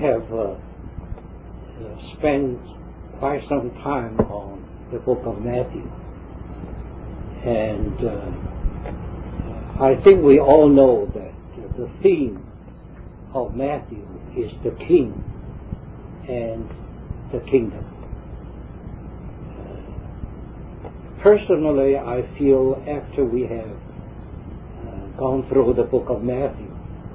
have spent quite some time on the book of Matthew, and I think we all know that the theme of Matthew is the King and the kingdom. Personally, I feel after we have gone through the book of Matthew,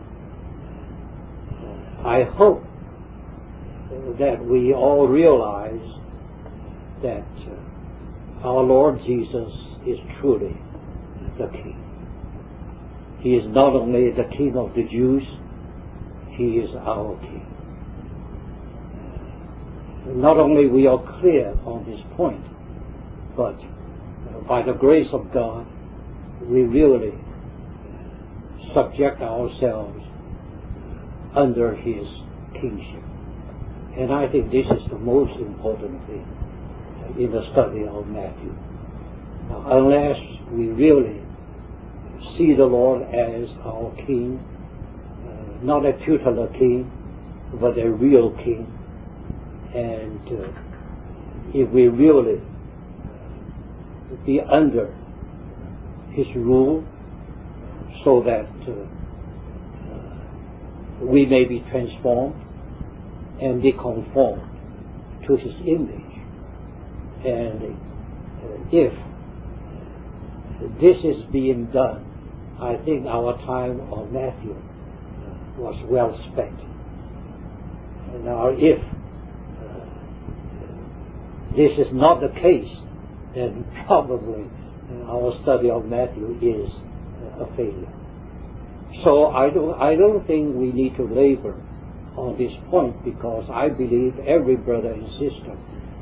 I hope that we all realize that our Lord Jesus is truly the King. He is not only the King of the Jews, He is our King. Not only we are clear on this point, but by the grace of God, we really subject ourselves under His kingship. And I think this is the most important thing in the study of Matthew. Now, unless we really see the Lord as our King, not a tutelar King, but a real King, and if we really be under His rule so that we may be transformed and be conformed to His image. And if this is being done, I think our time of Matthew was well spent. Now, if this is not the case, then probably our study of Matthew is a failure. So I don't think we need to labor on this point, because I believe every brother and sister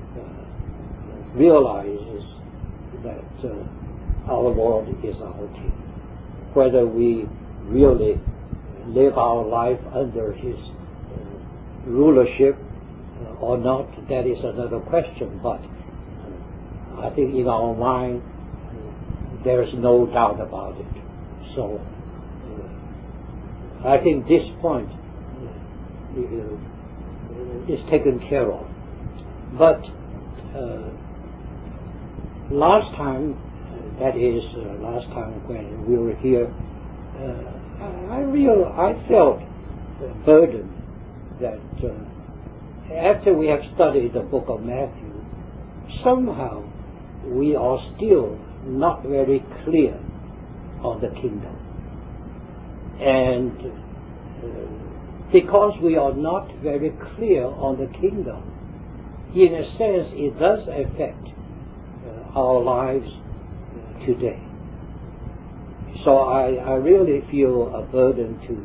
realizes that our Lord is our King. Whether we really live our life under His rulership or not, that is another question, but I think in our mind there is no doubt about it. So I think this point is taken care of. But last time when we were here, I felt burdened that after we have studied the book of Matthew, somehow we are still not very clear on the kingdom. And because we are not very clear on the kingdom, in a sense it does affect our lives today. So I really feel a burden to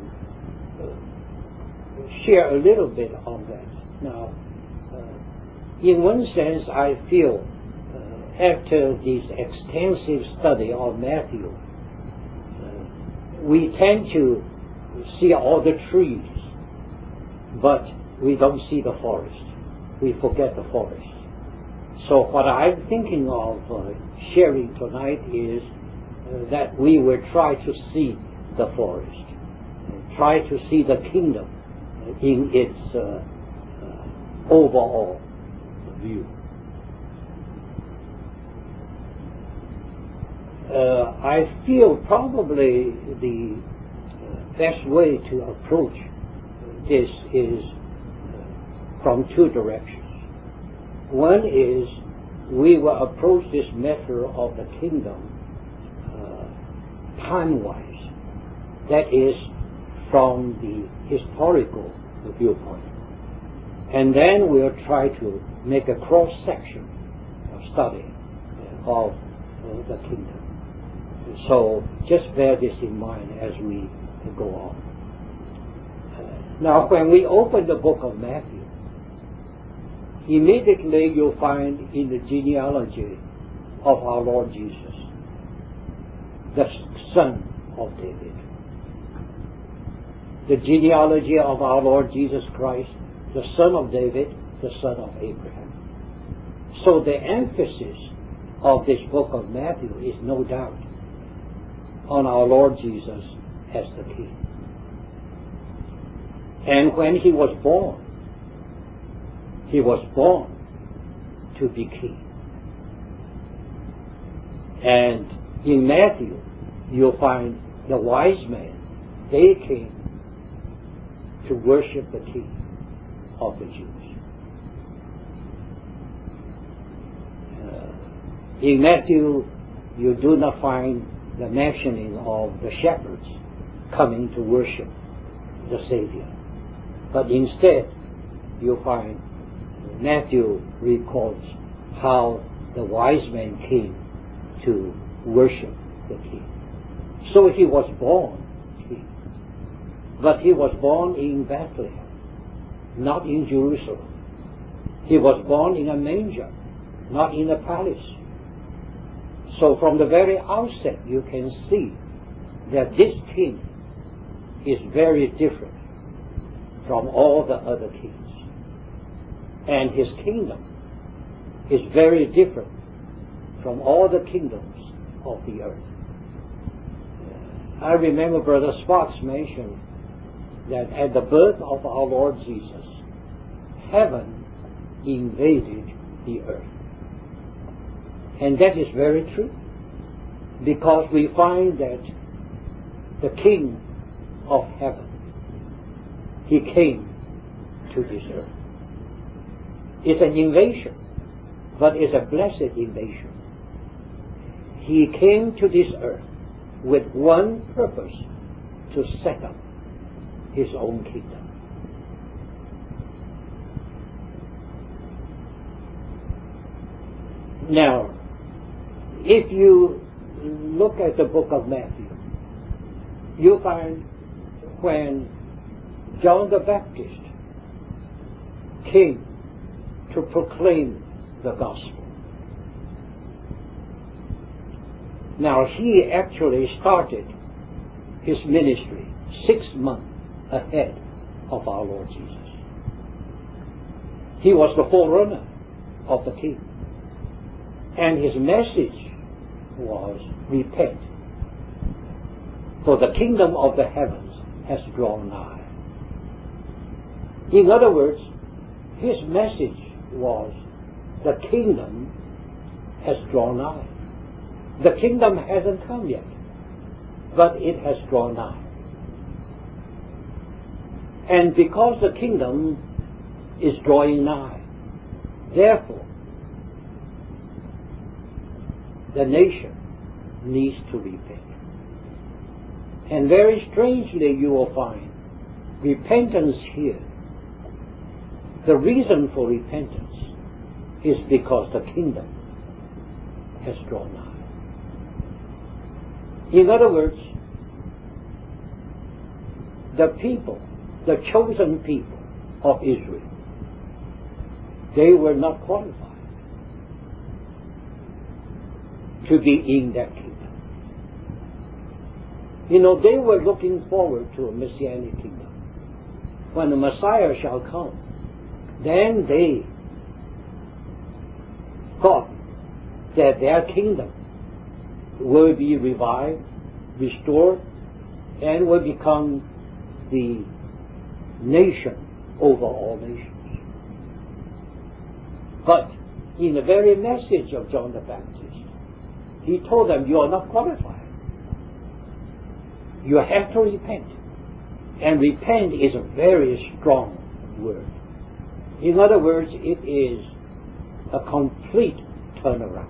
share a little bit on that. Now, in one sense, I feel after this extensive study of Matthew, we tend to see all the trees, but we don't see the forest. We forget the forest. So what I'm thinking of sharing tonight is that we will try to see the forest, try to see the kingdom in its overall view. I feel probably the best way to approach this is from two directions. One is we will approach this matter of the kingdom time-wise. That is from the historical viewpoint. And then we'll try to make a cross-section of study of the kingdom. So just bear this in mind as we go on. Now, when we open the book of Matthew, immediately you'll find in the genealogy of our Lord Jesus, the son of David. The genealogy of our Lord Jesus Christ, the son of David, the son of Abraham. So the emphasis of this book of Matthew is no doubt on our Lord Jesus as the King. And when He was born, He was born to be king. And in Matthew, you'll find the wise men, they came to worship the king of the Jews. In Matthew, you do not find the mentioning of the shepherds coming to worship the Savior. But instead, you find Matthew records how the wise men came to worship the king. So he was born king. But he was born in Bethlehem, not in Jerusalem. He was born in a manger, not in a palace. So from the very outset, you can see that this king is very different from all the other kings. And his kingdom is very different from all the kingdoms of the earth. I remember Brother Sparks mentioned that at the birth of our Lord Jesus, heaven invaded the earth. And that is very true, because we find that the King of heaven, he came to this earth. It's an invasion, but it's a blessed invasion. He came to this earth with one purpose: to set up his own kingdom. Now, if you look at the book of Matthew, you find when John the Baptist came to proclaim the gospel. Now, he actually started his ministry 6 months ahead of our Lord Jesus. He was the forerunner of the king. And his message was, repent, for the kingdom of the heavens has drawn nigh. In other words, his message was, the kingdom has drawn nigh. The kingdom hasn't come yet, but it has drawn nigh. And because the kingdom is drawing nigh, therefore, the nation needs to repent. And very strangely, you will find repentance here. The reason for repentance is because the kingdom has drawn nigh. In other words, the people, the chosen people of Israel, they were not qualified to be in that kingdom. You know, they were looking forward to a messianic kingdom. When the Messiah shall come, then they thought that their kingdom will be revived, restored, and will become the nation over all nations. But in the very message of John the Baptist, he told them, you are not qualified. You have to repent. And repent is a very strong word. In other words, it is a complete turnaround.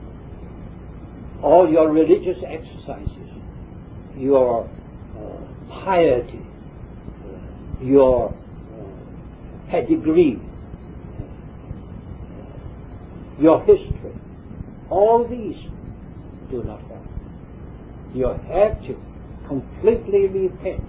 All your religious exercises, your piety, your pedigree, your history, all these do not help. You have to completely repent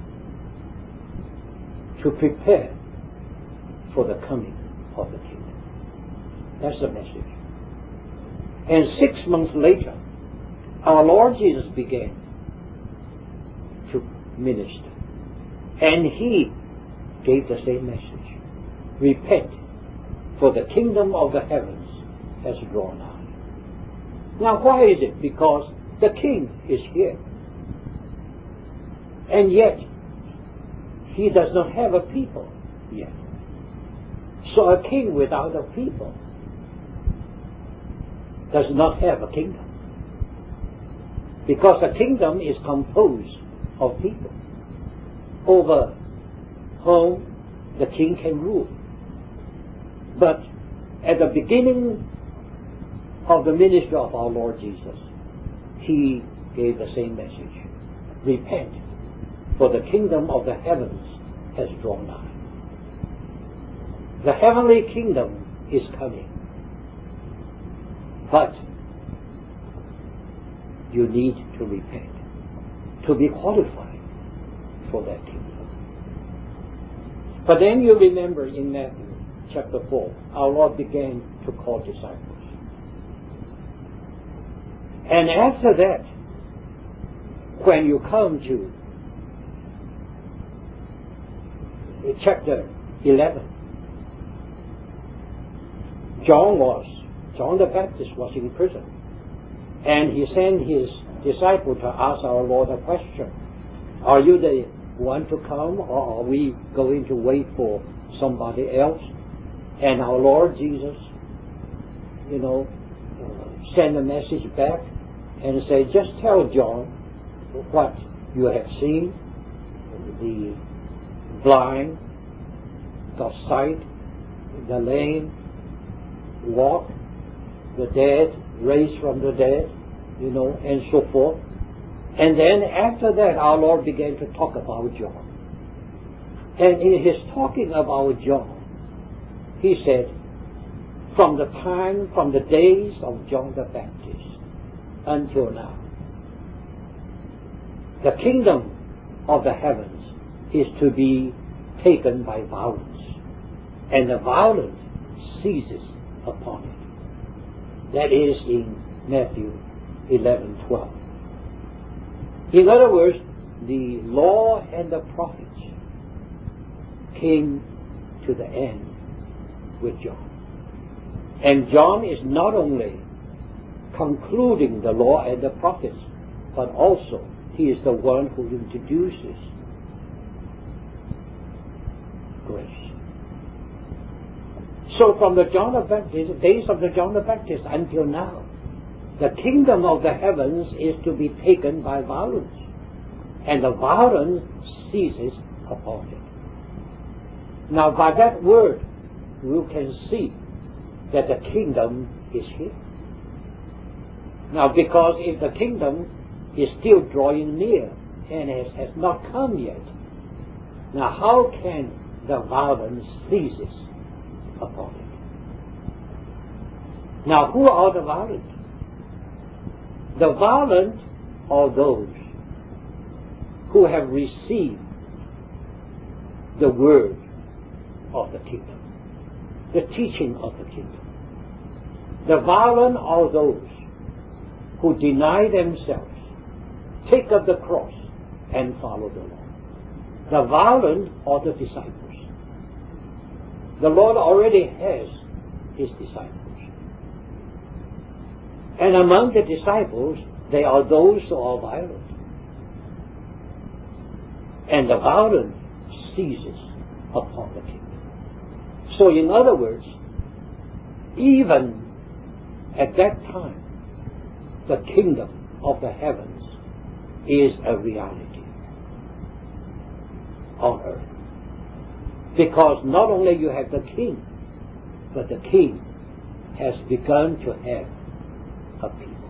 to prepare for the coming of the kingdom. That's the message. And 6 months later, our Lord Jesus began to minister. And he gave the same message. Repent, for the kingdom of the heavens has drawn nigh. Now, why is it? Because the king is here. And yet, he does not have a people yet. So a king without a people does not have a kingdom. Because a kingdom is composed of people over whom the king can rule. But at the beginning of the ministry of our Lord Jesus, He gave the same message. Repent, for the kingdom of the heavens has drawn nigh. The heavenly kingdom is coming. But you need to repent to be qualified for that kingdom. But then you remember in Matthew chapter 4, our Lord began to call disciples. And after that, when you come to chapter 11, John the Baptist was in prison. And he sent his disciple to ask our Lord a question. Are you the one to come, or are we going to wait for somebody else? And our Lord Jesus, sent a message back and said, just tell John what you have seen. The blind got sight, the lame walk, the dead raised from the dead, and so forth. And then after that, our Lord began to talk about John. And in his talking about John, he said, from the days of John the Baptist until now, the kingdom of the heavens is to be taken by violence, and the violent seizes upon it. That is in Matthew 11:12. In other words, the law and the prophets came to the end with John. And John is not only concluding the law and the prophets, but also he is the one who introduces grace. So from the days of the John the Baptist until now, the kingdom of the heavens is to be taken by violence, and the violence seizes upon it. Now by that word, you can see that the kingdom is here. Now because if the kingdom is still drawing near and has not come yet, now how can the violence seizes upon it? Now who are the violent? The violent are those who have received the word of the kingdom, the teaching of the kingdom. The violent are those who deny themselves, take up the cross, and follow the Lord. The violent are the disciples. The Lord already has His disciples. And among the disciples, there are those who are violent. And the violent seizes upon the kingdom. So in other words, even at that time, the kingdom of the heavens is a reality on earth. Because not only you have the king, but the king has begun to have a people.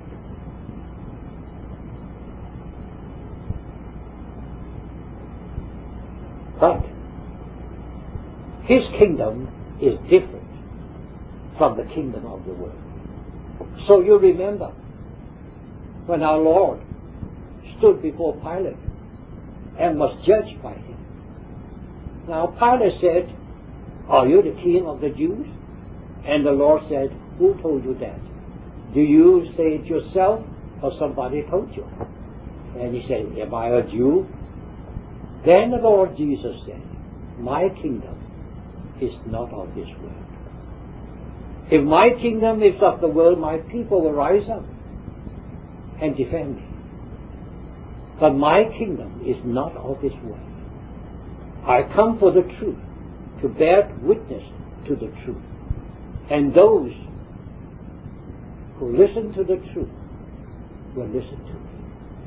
But His kingdom is different from the kingdom of the world. So you remember when our Lord stood before Pilate and was judged by him. Now Pilate said, are you the king of the Jews? And the Lord said, who told you that? Do you say it yourself or somebody told you? And he said, am I a Jew? Then the Lord Jesus said, my kingdom is not of this world. If my kingdom is of the world, my people will rise up and defend me. But my kingdom is not of this world. I come for the truth, to bear witness to the truth. And those who listen to the truth will listen to it.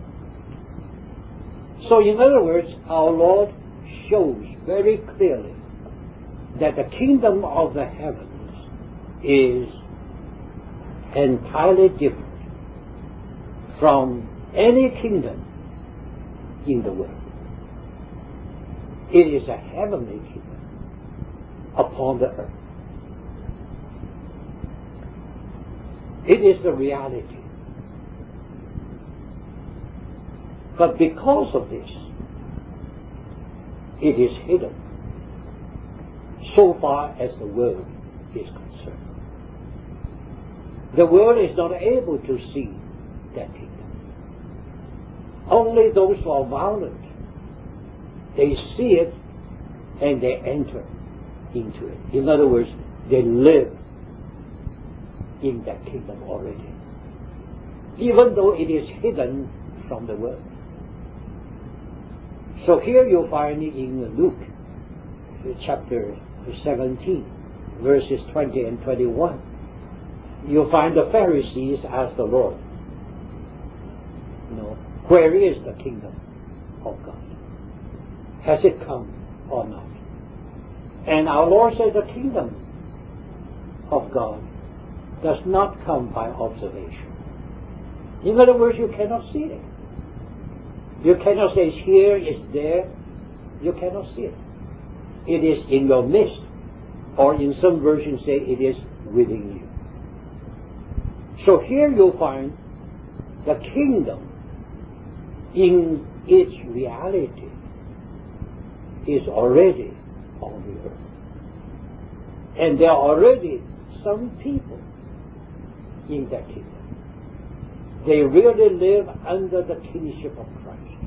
So in other words, our Lord shows very clearly that the kingdom of the heavens is entirely different from any kingdom in the world. It is a heavenly kingdom upon the earth. It is the reality. But because of this, it is hidden so far as the world is concerned. The world is not able to see that kingdom. Only those who are violent, they see it and they enter into it. In other words, they live in that kingdom already, even though it is hidden from the world. So here you'll find in Luke chapter 17, verses 20 and 21, you'll find the Pharisees ask the Lord, where is the kingdom of God? Has it come or not? And our Lord said the kingdom of God does not come by observation. In other words, you cannot see it. You cannot say it's here, it's there. You cannot see it. It is in your midst, or in some versions say it is within you. So here you'll find the kingdom in its reality is already on the earth. And there are already some people in that kingdom. They really live under the kingship of Christ.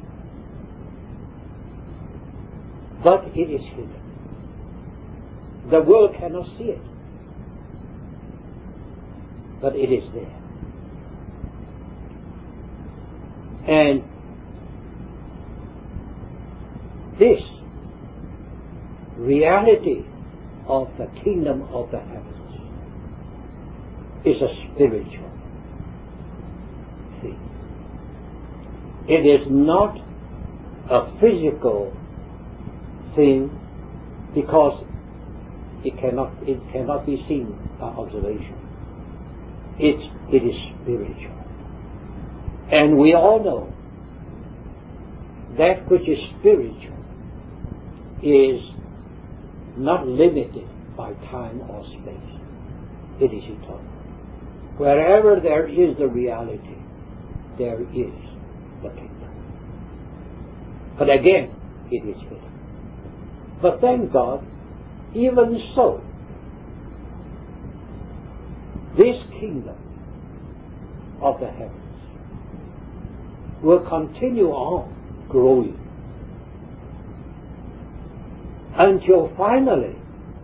But it is hidden. The world cannot see it. But it is there. And this reality of the kingdom of the heavens is a spiritual thing. It is not a physical thing because it cannot be seen by observation. It is spiritual. And we all know that which is spiritual is not limited by time or space. It is eternal. Wherever there is the reality, there is the kingdom. But again, it is hidden. But thank God, even so, this kingdom of the heavens will continue on growing until finally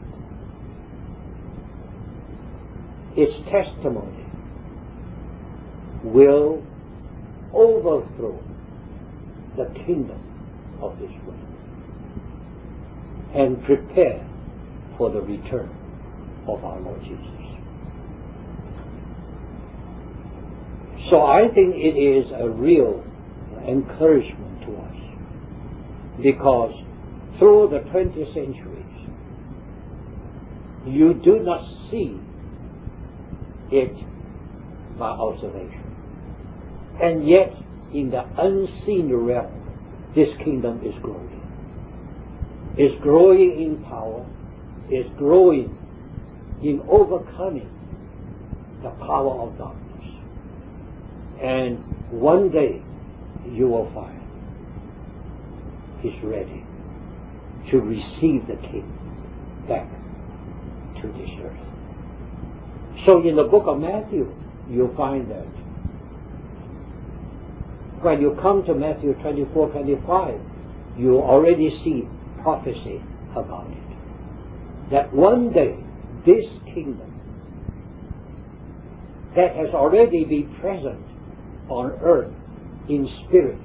its testimony will overthrow the kingdom of this world and prepare for the return of our Lord Jesus. So I think it is a real encouragement to us, because through the 20 centuries you do not see it by observation, and yet in the unseen realm this kingdom is growing. It's growing in power, it's growing in overcoming the power of darkness. And one day you will find he's ready to receive the king back to this earth. So in the book of Matthew, you'll find that when you come to Matthew 24-25, you already see prophecy about it. That one day this kingdom that has already been present on earth in spirit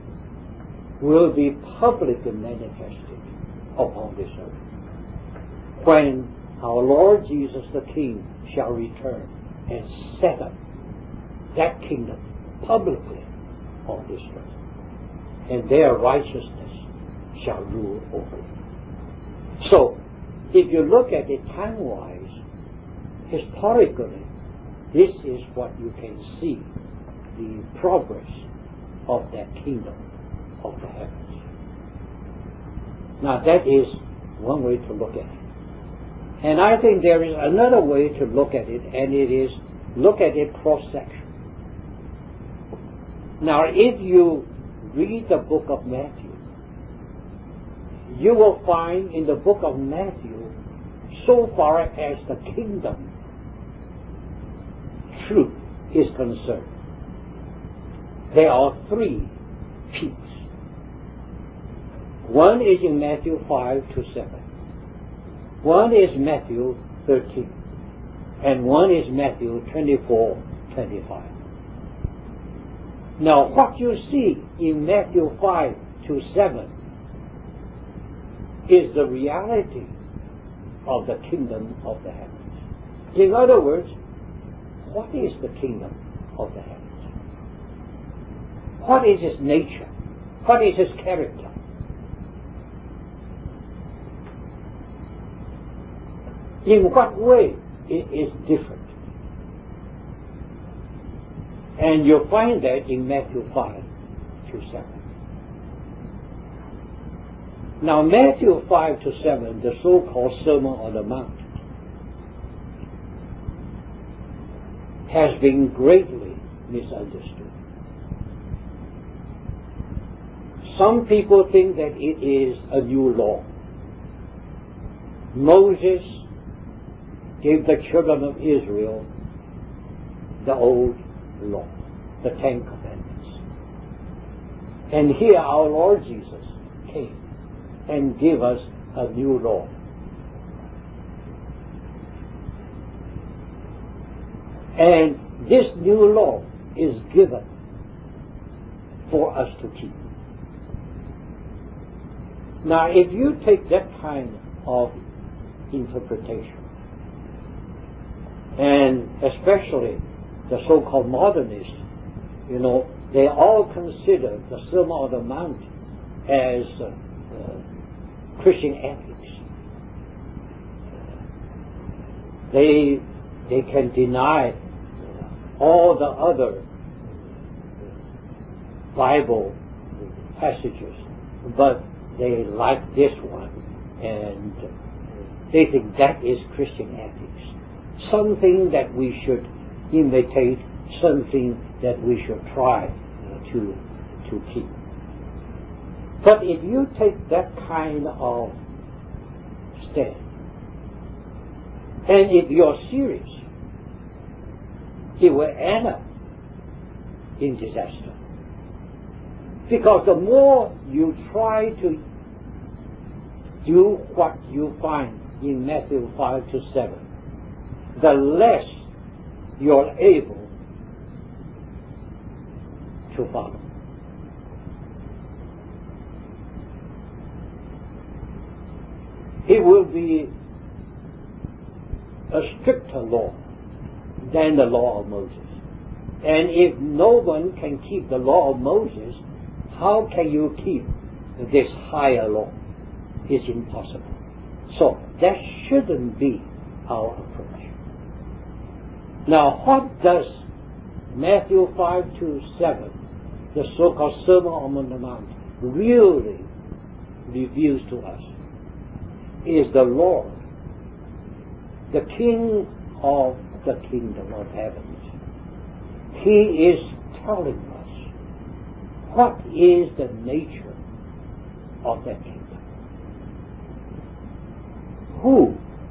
will be publicly manifested upon this earth. when our Lord Jesus the King shall return and set up that kingdom publicly on this earth, and their righteousness shall rule over it. So, if you look at it time-wise, historically, this is what you can see, the progress of that kingdom of the heavens. Now, that is one way to look at it. And I think there is another way to look at it, and it is look at it cross-section. Now, if you read the book of Matthew, you will find in the book of Matthew, so far as the kingdom truth is concerned, there are three peaks. One is in Matthew 5-7. One is Matthew 13. And one is Matthew 24-25. Now, what you see in Matthew 5-7 is the reality of the kingdom of the heavens. In other words, what is the kingdom of the heavens? What is its nature? What is its character? In what way it is different? And you'll find that in Matthew 5-7. Now, Matthew 5-7, the so-called Sermon on the Mount, has been greatly misunderstood. Some people think that it is a new law. Moses gave the children of Israel the old law, the Ten Commandments. And here our Lord Jesus came and gave us a new law. And this new law is given for us to keep. Now, if you take that kind of interpretation, and especially the so-called modernists, they all consider the Sermon on the Mount as Christian ethics. They can deny all the other Bible passages, but they like this one, and they think that is Christian ethics. Something that we should imitate, something that we should try to keep. But if you take that kind of stand, and if you're serious, it will end up in disaster. Because the more you try to do what you find in Matthew 5-7, the less you're able to follow. It will be a stricter law than the law of Moses. And if no one can keep the law of Moses, how can you keep this higher law? It's impossible. So that shouldn't be our approach. Now, what does Matthew 5-7, the so-called Sermon on the Mount, really reveals to us? Is the Lord, the King of the kingdom of heavens. He is telling us what is the nature of that kingdom. Who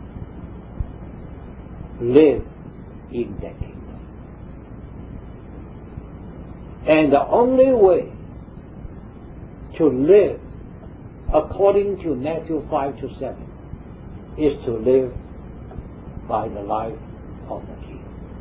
live in that kingdom. And the only way to live according to Matthew 5-7 is to live by the life of the King.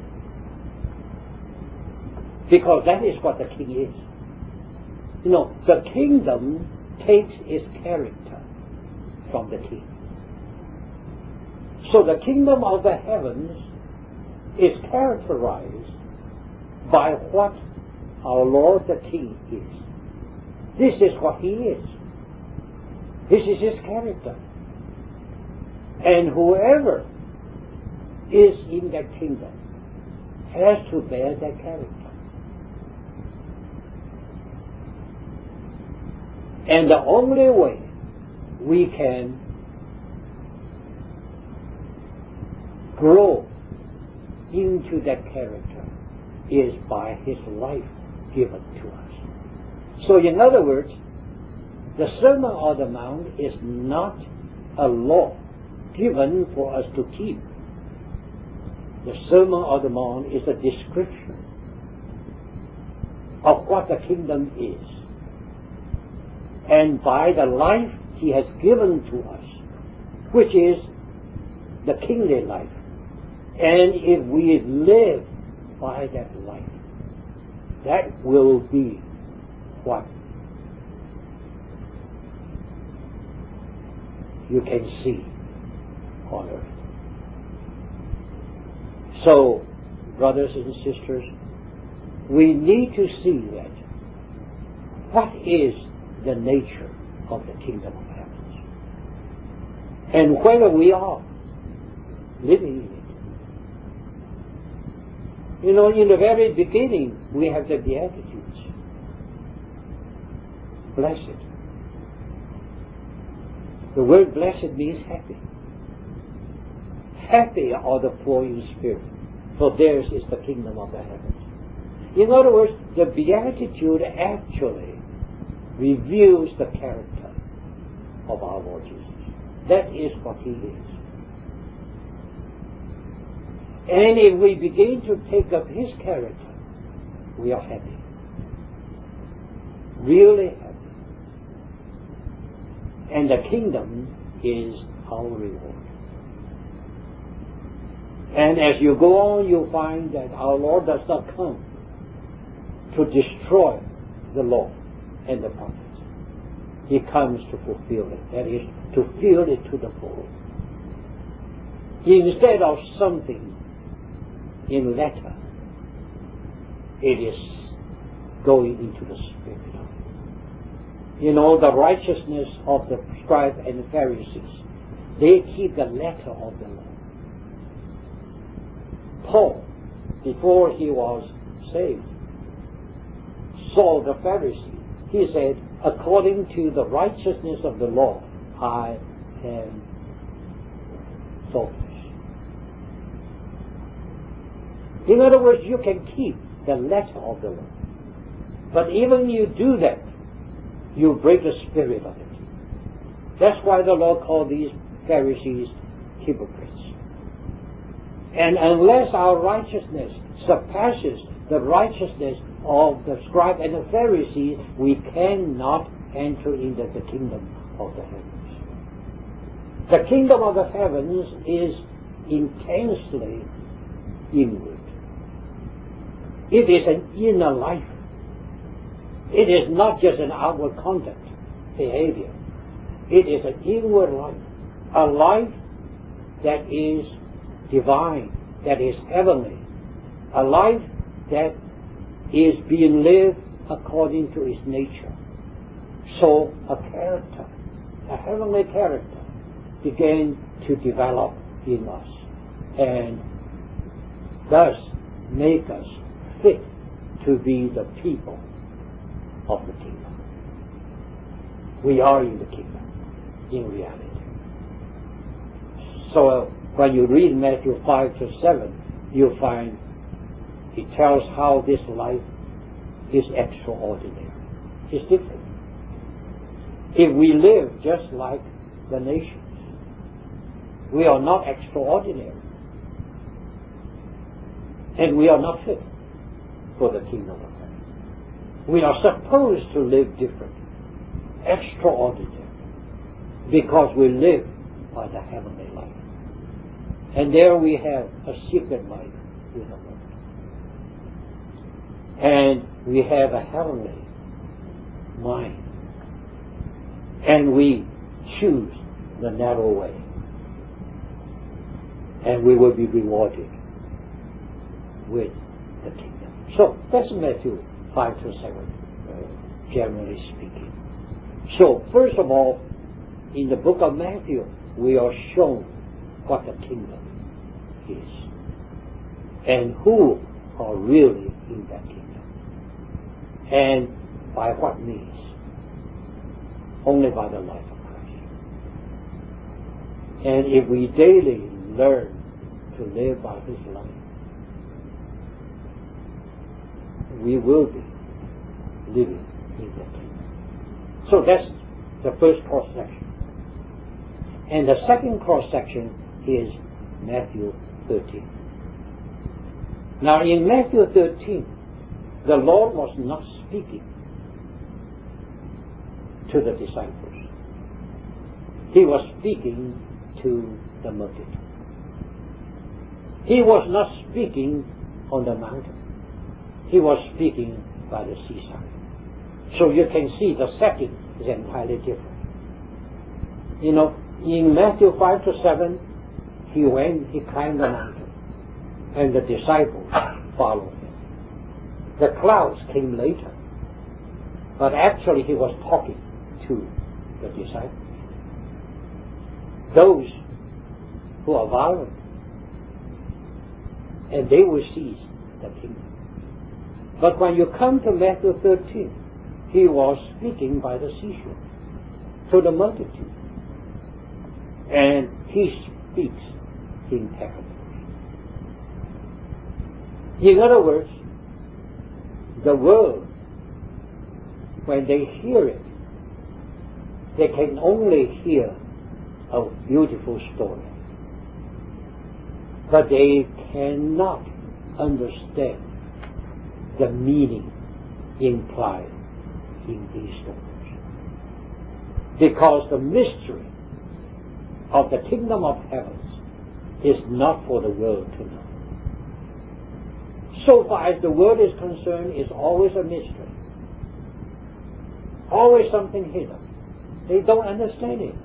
Because that is what the King is. The kingdom takes its character from the King. So the kingdom of the heavens is characterized by what our Lord the King is. This is what He is. This is His character. And whoever is in that kingdom has to bear that character. And the only way we can grow into that character is by His life given to us. So in other words, the Sermon on the Mount is not a law given for us to keep. The Sermon on the Mount is a description of what the kingdom is. And by the life He has given to us, which is the kingly life, and if we live by that life, that will be what you can see on earth. So, brothers and sisters, we need to see that what is the nature of the kingdom of heavens, and whether we are living in it. You know, in the very beginning, we have the Beatitudes. Blessed. The word blessed means happy. Happy are the poor in spirit, for theirs is the kingdom of the heavens. In other words, the Beatitude actually reveals the character of our Lord Jesus. That is what He is. And if we begin to take up His character, we are happy. Really happy. And the kingdom is our reward. And as you go on, you'll find that our Lord does not come to destroy the law and the prophets. He comes to fulfill it. That is, to fill it to the full. Instead of something in letter, it is going into the spirit. You know, the righteousness of the scribes and the Pharisees, they keep the letter of the law. Paul, before he was saved, Saul the Pharisee, he said, according to the righteousness of the law, I am faultless. In other words, you can keep the letter of the law. But even you do that, you break the spirit of it. That's why the Lord called these Pharisees hypocrites. And unless our righteousness surpasses the righteousness of the scribe and the Pharisees, we cannot enter into the kingdom of the heavens. The kingdom of the heavens is intensely inward. It is an inner life. It is not just an outward conduct, behavior. It is an inward life. A life that is divine, that is heavenly. A life that is being lived according to its nature. So a character, a heavenly character, began to develop in us and thus make us fit to be the people of the kingdom. We are in the kingdom, in reality. So when you read Matthew 5-7, you'll find it tells how this life is extraordinary. It's different. If we live just like the nations, we are not extraordinary. And we are not fit for the kingdom of heaven. We are supposed to live different, extraordinary, because we live by the heavenly life. And there we have a secret life with the Lord. And we have a heavenly mind. And we choose the narrow way. and we will be rewarded with the kingdom. So that's Matthew 5 to 7, generally speaking. So first of all, in the book of Matthew, we are shown what the kingdom is and who are really in that kingdom, and by what means. Only by the life of Christ. And if we daily learn to live by His life, we will be living in the kingdom. So that's the first cross-section. And the second cross-section is Matthew 13. Now in Matthew 13, the Lord was not speaking to the disciples. He was speaking to the multitude. He was not speaking on the mountain. He was speaking by the seaside. So you can see the setting is entirely different. You know, in Matthew 5 to 7, he climbed the mountain, and the disciples followed him. The clouds came later, but actually he was talking to the disciples, those who are violent, and they will seize the kingdom. But when you come to Matthew 13, he was speaking by the seashore to the multitude, and he speaks in parables. In other words, the world, when they hear it, they can only hear a beautiful story, but they cannot understand the meaning implied in these stories, because the mystery of the kingdom of heavens is not for the world to know. So far as the world is concerned, it's always a mystery, always something hidden. They don't understand it.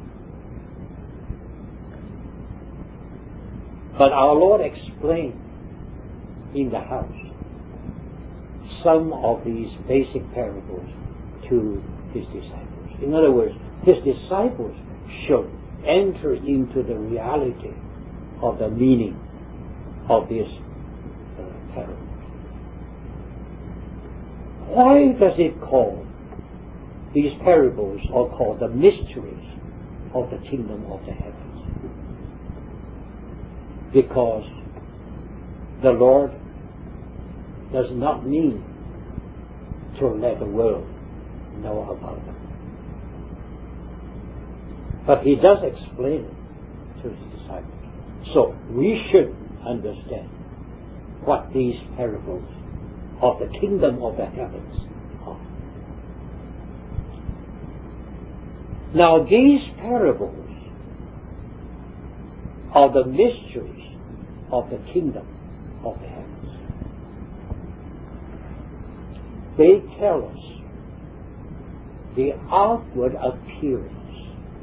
But our Lord explained in the house some of these basic parables to His disciples. In other words, His disciples should enter into the reality of the meaning of this parable. Why does it call these parables are called the mysteries of the kingdom of the heavens? Because the Lord does not mean to let the world know about them, but He does explain it to His disciples. So we should understand what these parables of the kingdom of the heavens are. Now these parables are the mysteries of the kingdom of the heavens. They tell us the outward appearance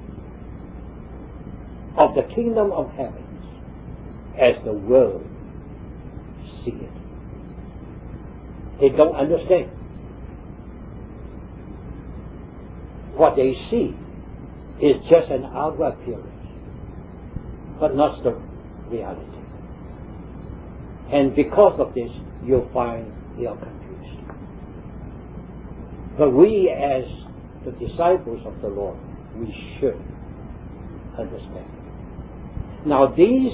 of the kingdom of heavens as the world see it. They don't understand. What they see is just an outward appearance, but not the reality. And because of this, you'll find they are confused. But we, as the disciples of the Lord, we should understand. Now these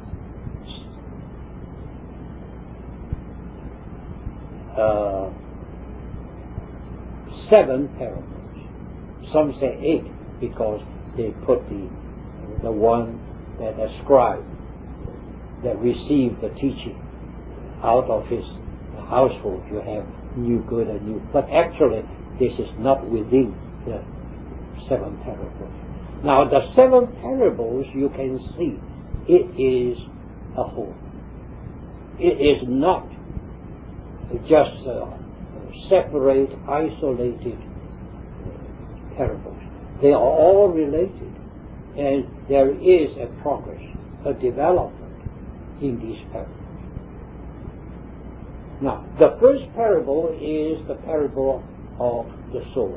seven parables, some say 8, because they put the one that the scribe that received the teaching out of his household. You have new good and new, but actually this is not within the 7 parables. Now the 7 parables, you can see it is a whole. It is not just separate, isolated parables. They are all related, and there is a progress, a development in these parables. Now, the first parable is the parable of the sower.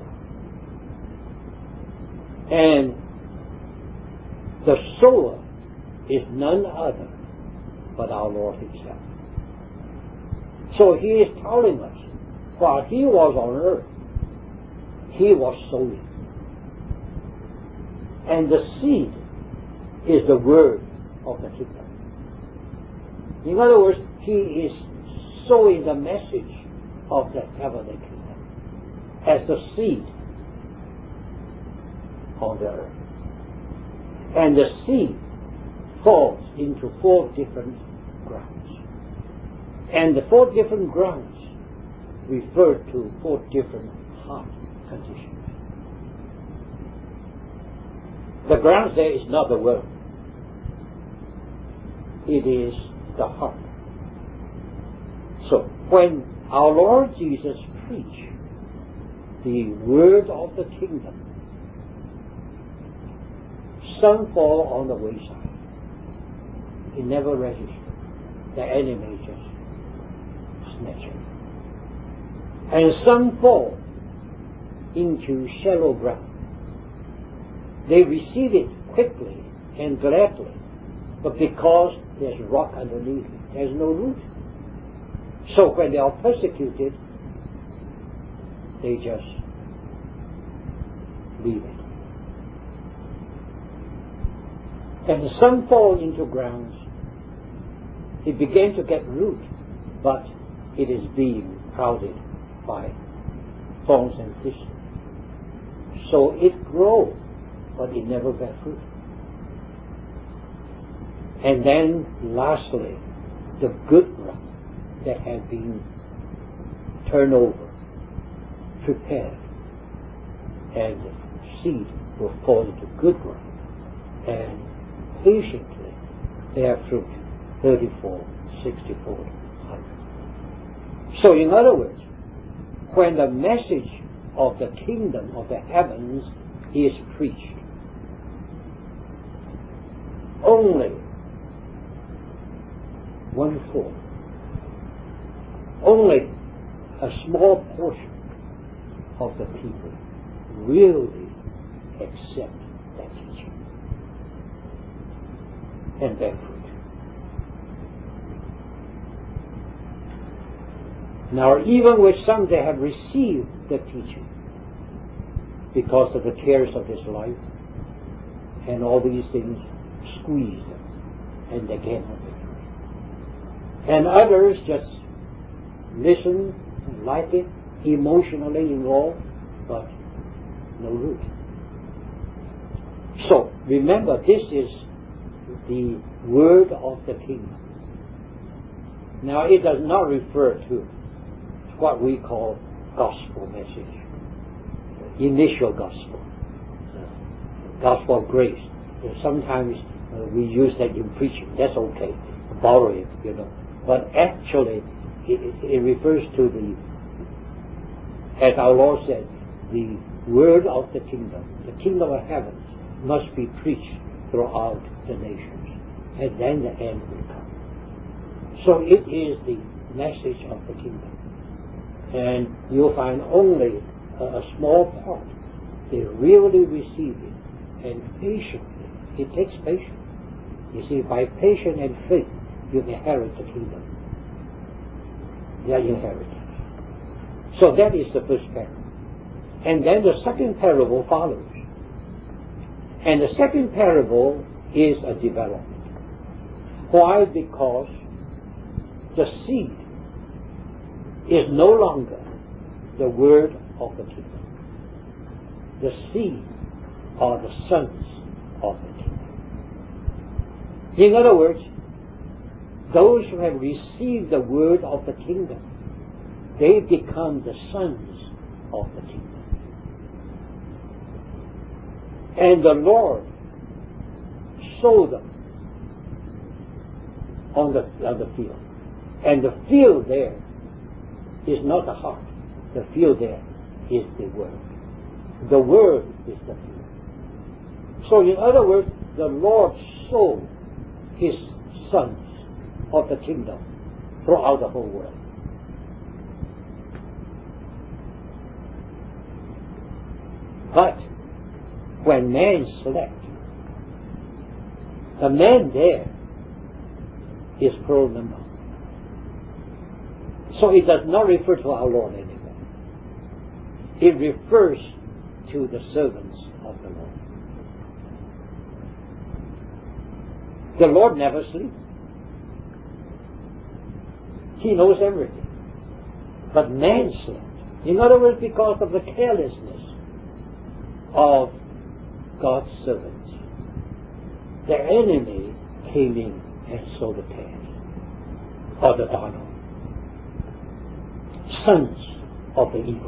And the sower is none other but our Lord Himself. So He is telling us, while He was on earth, He was sowing. And the seed is the word of the kingdom. In other words, He is sowing the message of the heavenly kingdom as the seed on the earth. And the seed falls into 4 different grounds. And the 4 different grounds refer to 4 different heart conditions. The grounds there is not the world. It is the heart. So, when our Lord Jesus preached the word of the kingdom, some fall on the wayside. He never registered. The enemy just snatch it. And some fall into shallow ground. They receive it quickly and gladly, but because there's rock underneath it, there's no root. So when they are persecuted, they just leave it. And some fall into grounds. It began to get root, but it is being crowded by thorns and thistles. So it grows, but it never bears fruit. And then, lastly, the good ground that had been turned over, prepared, and the seed will fall into good ground, and patiently bear fruit 34, 64, 100. So, in other words, when the message of the kingdom of the heavens is preached, only 1/4, only a small portion of the people really accept that teaching and bear fruit. Now, even with some, they have received the teaching because of the cares of this life, and all these things squeeze them, and they can't have it. And others just listen and like it, emotionally involved, but no root. So, remember, this is the word of the kingdom. Now, it does not refer to what we call gospel message, initial gospel, gospel of grace. Sometimes we use that in preaching. That's okay. Borrow it, But actually, it refers to as our Lord said, the word of the kingdom of heaven must be preached throughout the nations, and then the end will come. So it is the message of the kingdom. And you'll find only a small part. They really receive it, and patiently. It takes patience. You see, by patience and faith, you inherit the kingdom. Their inheritance. So that is the first parable. And then the second parable follows. And the second parable is a development. Why? Because the seed is no longer the word of the kingdom. The seed are the sons of the kingdom. In other words, those who have received the word of the kingdom, they become the sons of the kingdom. And the Lord sowed them on the field. And the field there is not the heart. The field there is the word. The word is the field. So in other words, the Lord sowed His sons of the kingdom throughout the whole world. But when man slept, the man there is pronoun. So it does not refer to our Lord anymore. It refers to the servants of the Lord. The Lord never sleeps. He knows everything. But man slept. In other words, because of the carelessness of God's servants, the enemy came in and sowed the tares, or the darnel, sons of the evil.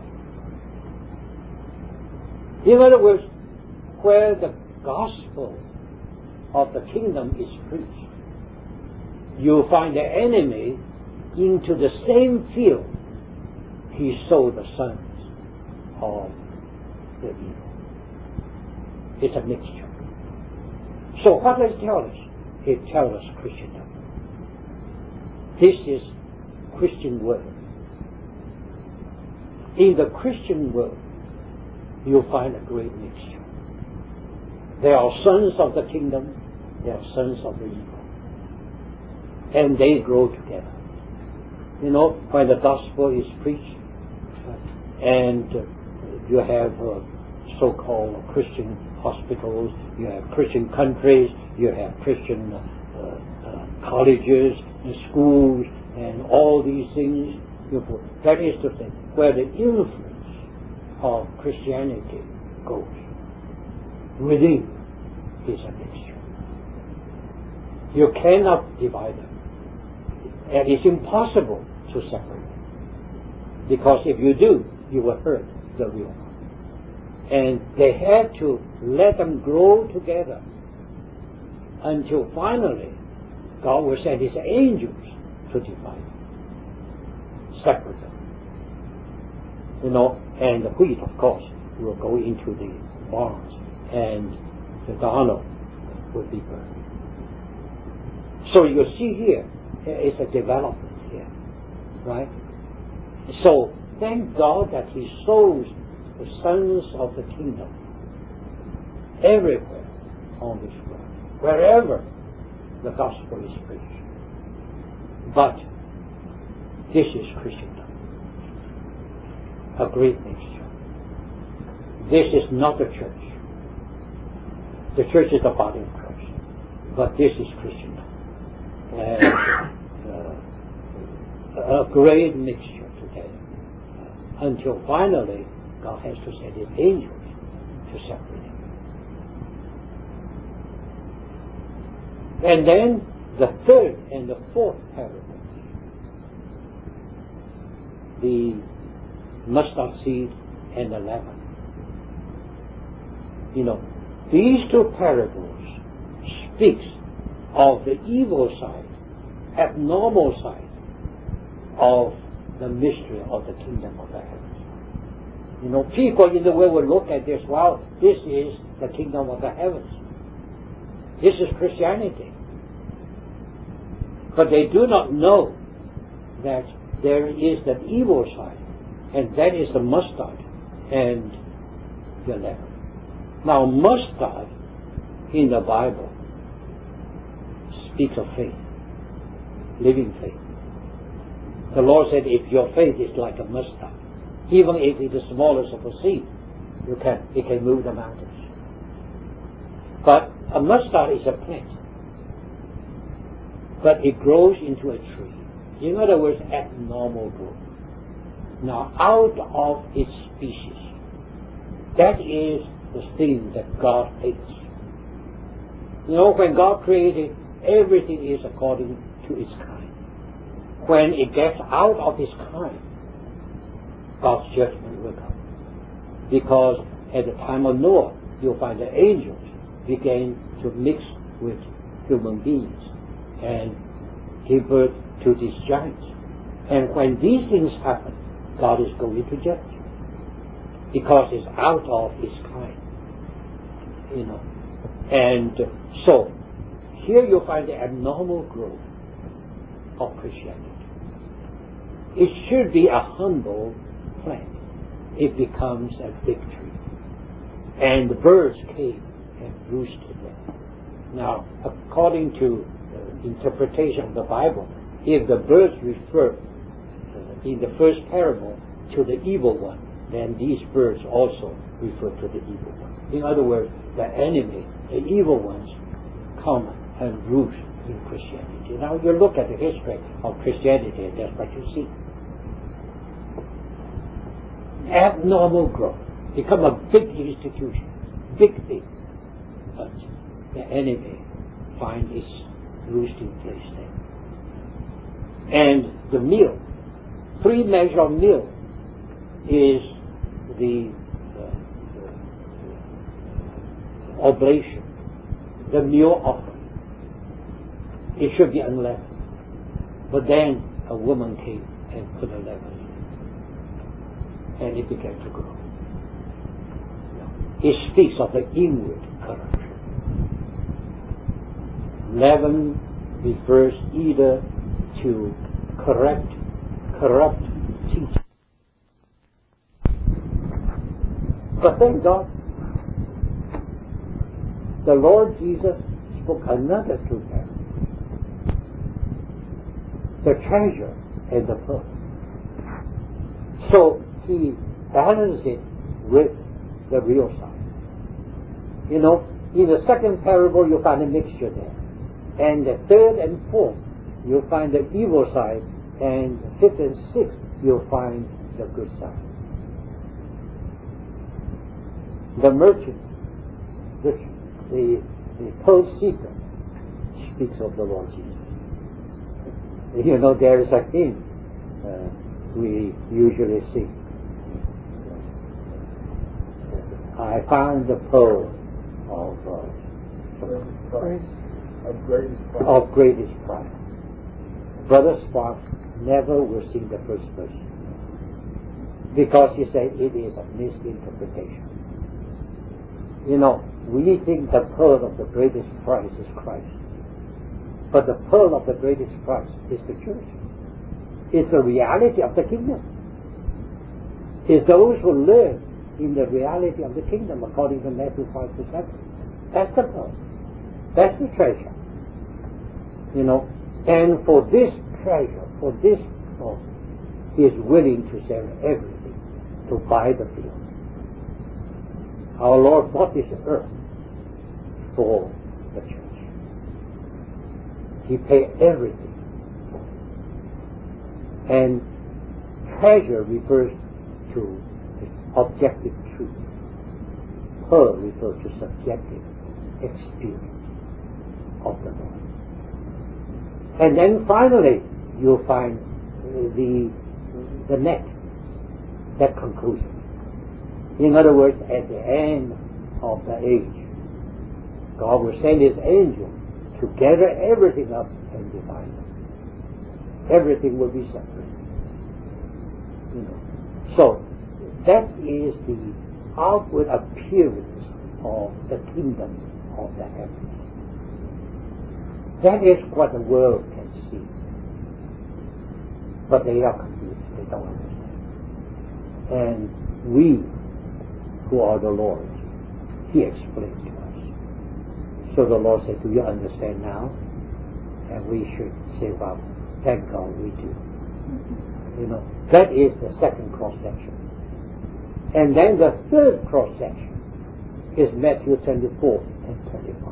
In other words, where the gospel of the kingdom is preached, you find the enemy into the same field. He sowed the sons of the evil. It's a mixture. So what does it tell us? It tells us Christendom. This is Christian world. In the Christian world, you'll find a great mixture. There are sons of the kingdom, there are sons of the evil. And they grow together. You know, when the gospel is preached, and you have so-called Christian hospitals, you have Christian countries, you have Christian colleges and schools, and all these things. That is to say, where the influence of Christianity goes, within is a mixture. You cannot divide them. And it's impossible to separate them. Because if you do, you will hurt the real one. And they had to let them grow together until finally God will send His angels to divide them, separate them. You know, and the wheat, of course, will go into the barns, and the darnel will be burned. So you see here, it's a development here, right? So thank God that He sows the sons of the kingdom everywhere on this world, wherever the gospel is preached. But this is Christendom, a great mixture. This is not the church. The church is the body of Christ, but this is Christendom, and a great mixture together, until finally God has to send His angels to separate them. And then the third and the fourth parables, the mustard seed and the leaven. You know, these two parables speaks of the evil side, abnormal side of the mystery of the kingdom of the heavens. You know, people in the world will look at this, wow, this is the kingdom of the heavens. This is Christianity. But they do not know that there is the evil side, and that is the mustard and the leaven. Now, mustard in the Bible speaks of faith, living faith. The Lord said, if your faith is like a mustard, even if it is the smallest of a seed, it can move the mountains. But a mustard is a plant, but it grows into a tree. In other words, abnormal growth. Now, out of its species, that is the thing that God hates. You know, when God created, everything is according to its kind. When it gets out of its kind, God's judgment will come. Because at the time of Noah, you'll find the angels began to mix with human beings and give birth to these giants. And when these things happen, God is going to judge, because it's out of its kind. You know. And so, here you find the abnormal growth of Christianity. It should be a humble plant. It becomes a big tree. And the birds came and roosted there. Now, according to the interpretation of the Bible, if the birds refer in the first parable to the evil one, then these birds also refer to the evil one. In other words, the enemy, the evil ones, come and roost in Christianity. Now you look at the history of Christianity, and that's what you see. Abnormal growth. Become a big institution, big thing. But the enemy finds its roosting place there. And the meal, 3 measures of meal, is the oblation, the meal offering. It should be unleavened. But then a woman came and put a leaven in it. And it began to grow. It speaks of the inward corruption. Leaven refers either to corrupt teaching. But thank God, the Lord Jesus spoke another 2 parables. The treasure and the pearl. So he balanced it with the real side. You know, in the second parable you find a mixture there. And the third and fourth you'll find the evil side, and the fifth and sixth you'll find the good side. The merchant, the pearl seeker, speaks of the Lord Jesus. You know, there is a hymn we usually sing. I found the pearl of greatest price. Brother Sparks never will sing the first verse because he said it is a misinterpretation. You know, we think the pearl of the greatest price is Christ. But the pearl of the greatest price is the church. It's the reality of the kingdom. It's those who live in the reality of the kingdom according to Matthew 5-7. That's the pearl. That's the treasure. You know, and for this treasure, for this pearl, he is willing to sell everything to buy the field. Our Lord bought this earth for the church. He paid everything. And treasure refers to objective truth. Pearl refers to subjective experience of the Lord. And then finally, you'll find the net, that conclusion. In other words, at the end of the age, God will send His angel to gather everything up and divide it. Everything will be separate. You know. So that is the outward appearance of the kingdom of the heavens. That is what the world can see. But they are confused. They don't understand. And we, who are the Lord's, He explained to us. So the Lord said, do you understand now? And we should say, well, thank God we do. You know, that is the second cross-section. And then the third cross-section is Matthew 24 and 25.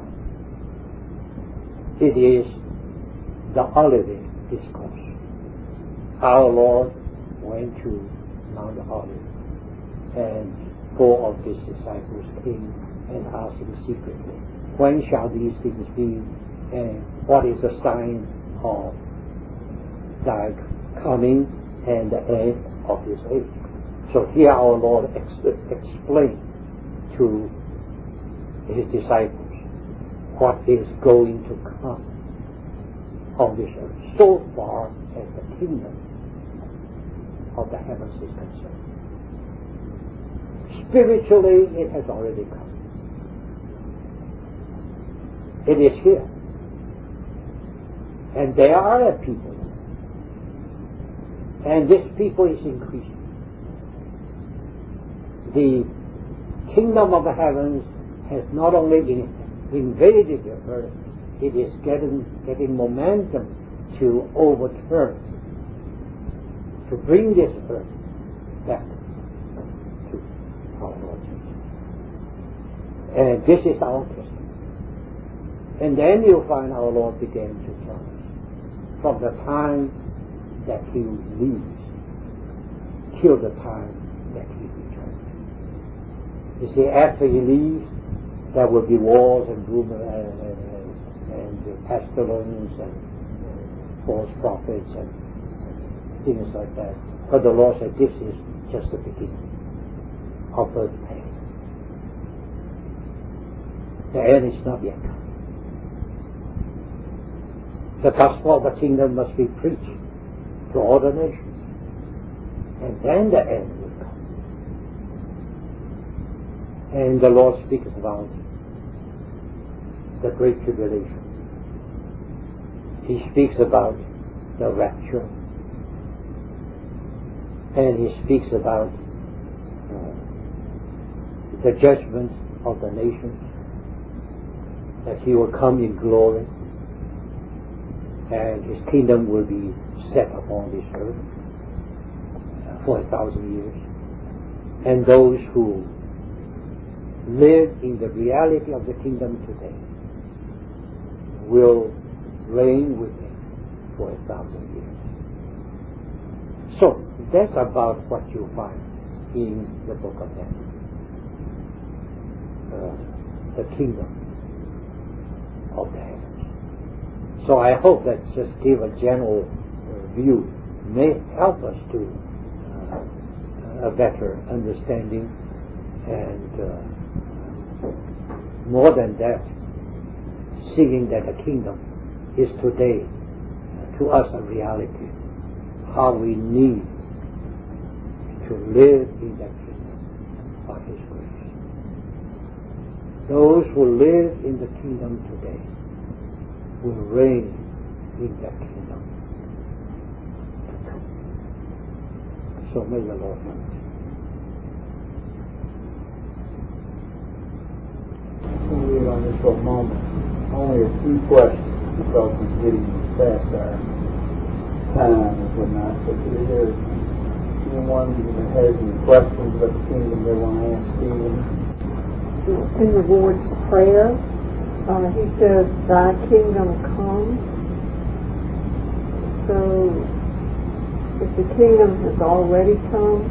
It is the Olivet Discourse. Our Lord went to Mount Olivet, and 4 of His disciples came and asked Him secretly, when shall these things be, and what is the sign of thy coming and the end of this age? So here our Lord explained to His disciples what is going to come on this earth, so far as the kingdom of the heavens is concerned. Spiritually, it has already come. It is here. And there are people And this people is increasing. The kingdom of the heavens has not only invaded the earth, it is getting momentum to overturn, to bring this earth back to our Lord Jesus. And this is our testament. And then you'll find our Lord began to tell us from the time that He leaves till the time that He returns. You see, after He leaves, there will be wars and rumors and pestilence and false prophets and things like that. But the Lord said, this is just the beginning of the end. The end is not yet come. The gospel of the kingdom must be preached to all the nations, and then the end will come. And the Lord speaks about the great tribulation. He speaks about the rapture, and He speaks about the judgment of the nations, that He will come in glory and His kingdom will be set upon this earth for 1,000 years. And those who live in the reality of the kingdom today will reign with Him for 1,000 years. So that's about what you find in the book of Daniel. The kingdom of the heavens. So I hope that just give a general view may help us to a better understanding, and more than that, seeing that the kingdom is today to us a reality, how we need to live in that kingdom by His grace. Those who live in the kingdom today will reign in that kingdom to come. So may the Lord help us. We'll leave on this for a moment. Only a few questions because we're getting past our time and whatnot. But is there anyone that has any questions about the kingdom they want to ask Stephen? In the Lord's Prayer, He says, "Thy kingdom come." So, if the kingdom has already come,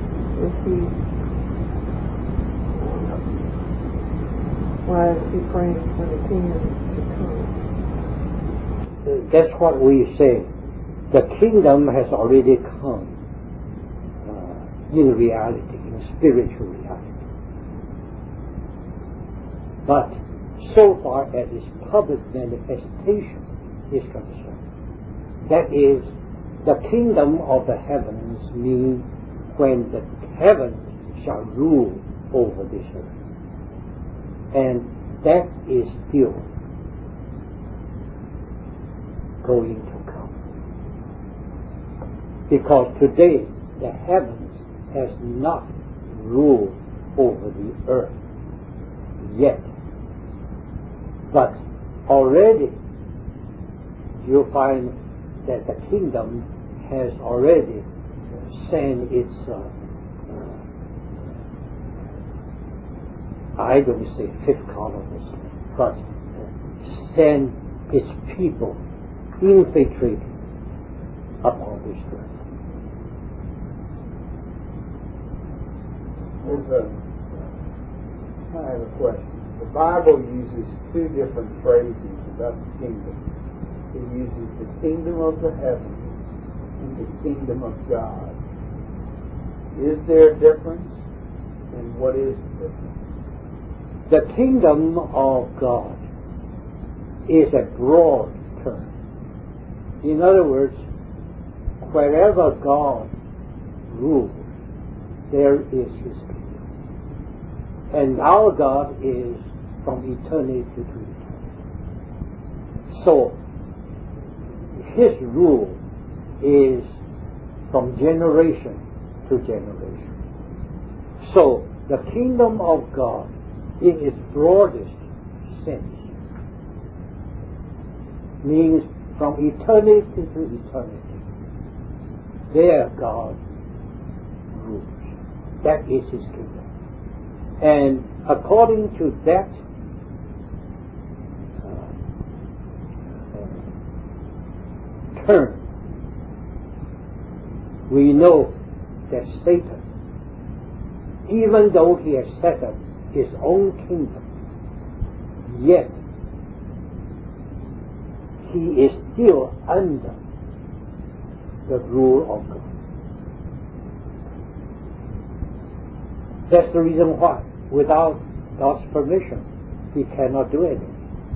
why is He praying for the kingdom to come? That's what we say. The kingdom has already come in reality, in spiritual reality. But so far as its public manifestation is concerned, that is, the kingdom of the heavens means when the heavens shall rule over this earth. And that is still going to come. Because today the heavens has not ruled over the earth yet. But already you'll find that the kingdom has already sent its, I don't say fifth columns, but send its people infiltrating upon this earth. I have a question. The Bible uses two different phrases about the kingdom. It uses the kingdom of the heavens and the kingdom of God. Is there a difference? And what is the difference? The kingdom of God is a broad term. In other words, wherever God rules, there is His kingdom. And our God is from eternity to eternity. So, His rule is from generation to generation. So, the kingdom of God, in its broadest sense, means from eternity to eternity. There God rules. That is His kingdom. And according to that term, we know that Satan, even though he has set up his own kingdom, yet he is still under the rule of God. That's the reason why, without God's permission, he cannot do anything.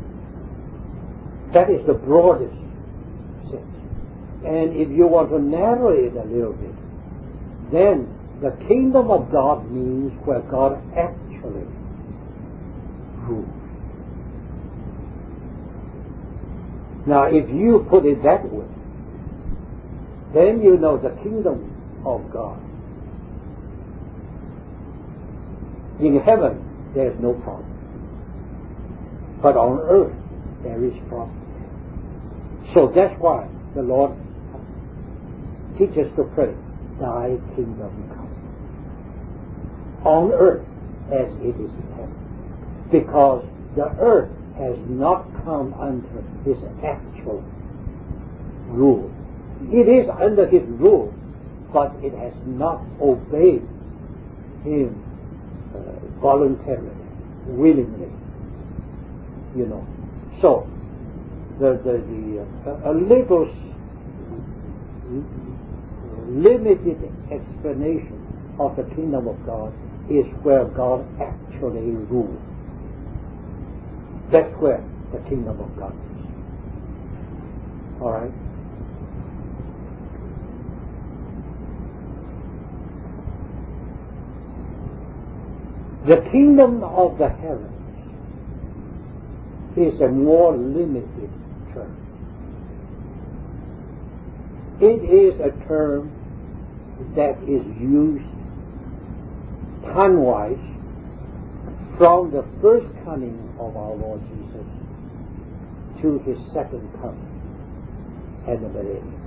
That is the broadest sense. And if you want to narrow it a little bit, then the kingdom of God means where God actually rules. Now, if you put it that way, then you know the kingdom of God. In heaven, there is no problem. But on earth, there is problem. So that's why the Lord teaches us to pray, Thy kingdom come, on earth as it is in heaven. Because the earth has not come under His actual rule. It is under His rule, but it has not obeyed Him voluntarily, willingly, you know. So, a little limited explanation of the kingdom of God is where God actually rules. That's where the kingdom of God is. All right? The kingdom of the heavens is a more limited term. It is a term that is used time-wise from the first coming of our Lord Jesus to His second coming and the millennium.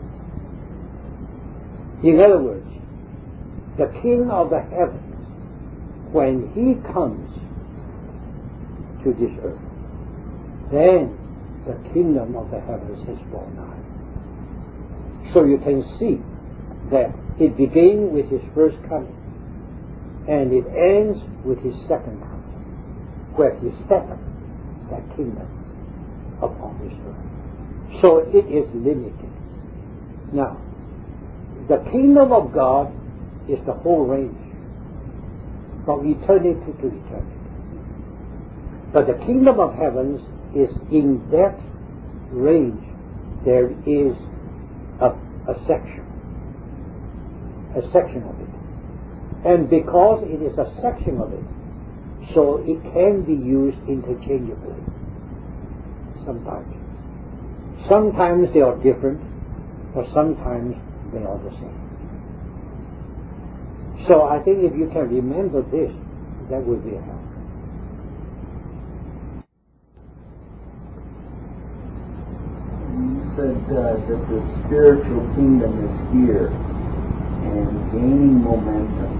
In other words, the King of the heavens, when He comes to this earth, then the kingdom of the heavens is born nigh. So you can see that it began with His first coming, and it ends with His second coming, where He set up that kingdom upon this earth. So it is limited. Now, the kingdom of God is the whole range, from eternity to eternity. But the kingdom of heavens is in that range. There is a section of it. And because it is a section of it, so it can be used interchangeably sometimes. Sometimes they are different, or sometimes they are the same. So I think if you can remember this, that will be a help. You said that the spiritual kingdom is here and gaining momentum.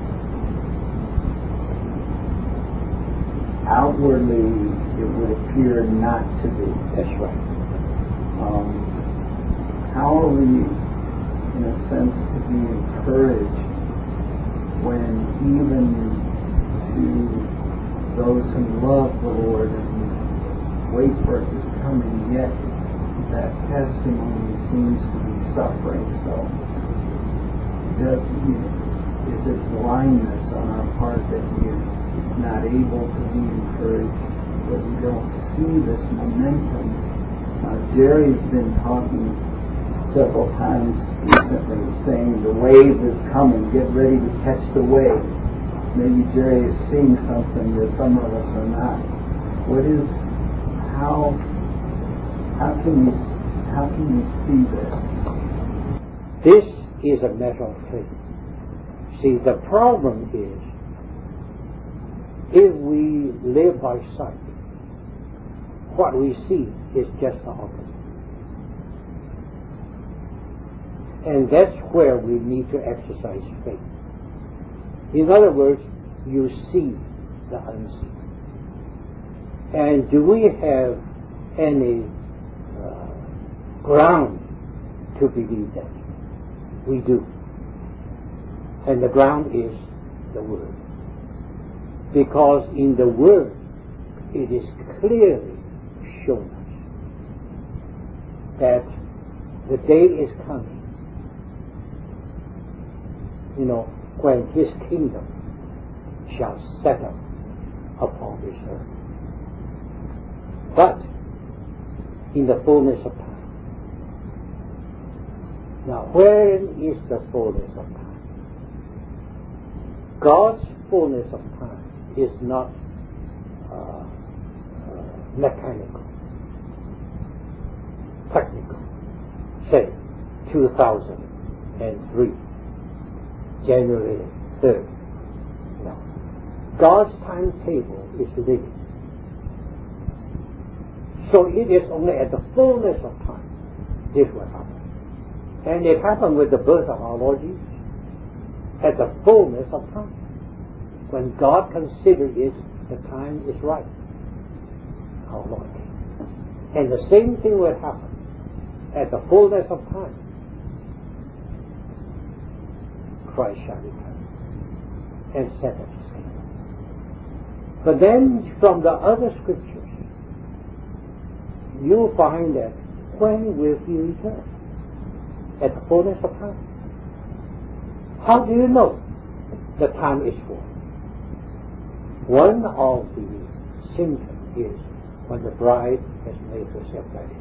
Outwardly, it would appear not to be. That's right. How are we, in a sense, to be encouraged when even to those who love the Lord and wait for His coming, yet that testimony seems to be suffering? So is it blindness on our part that we are not able to be encouraged, that we don't see this momentum? Jerry's been talking several times recently, saying the wave is coming, get ready to catch the wave. Maybe Jerry is seeing something that some of us are not. How can we see this? This is a matter of faith. See, the problem is, if we live by sight, what we see is just the opposite. And that's where we need to exercise faith. In other words, you see the unseen. And do we have any ground to believe that? We do. And the ground is the Word. Because in the Word, it is clearly shown us that the day is coming, when His kingdom shall settle upon this earth. But in the fullness of time. Now, wherein is the fullness of time? God's fullness of time is not mechanical, technical. Say, 2003, January 3rd. No. God's timetable is living. So it is only at the fullness of time this will happen. And it happened with the birth of our Lord Jesus. At the fullness of time. When God considered it, the time is right. Our Lord came. And the same thing will happen at the fullness of time. Christ shall return and set up His kingdom. But then from the other scriptures, you'll find that when will He return? At the fullness of time. How do you know the time is full? One of the symptoms is when the bride has made herself ready.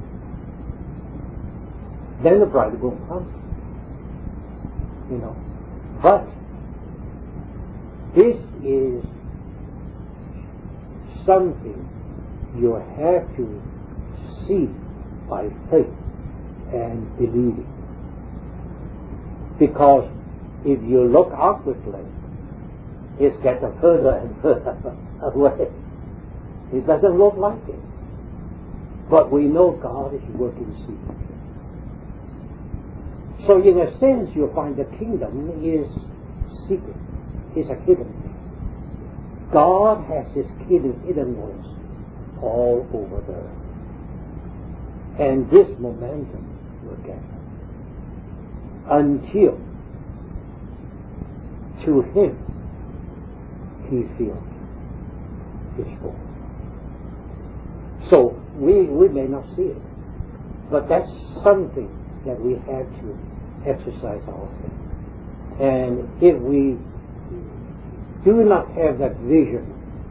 Then the bridegroom comes. But this is something you have to see by faith and believing. Because if you look outwardly, it's getting further and further away. It doesn't look like it. But we know God is working secretly. So in a sense, you'll find the kingdom is secret. It's a hidden thing. God has His hidden ones all over the earth. And this momentum will get until to Him He feels His full. So we may not see it, but that's something that we have to exercise our faith. And if we do not have that vision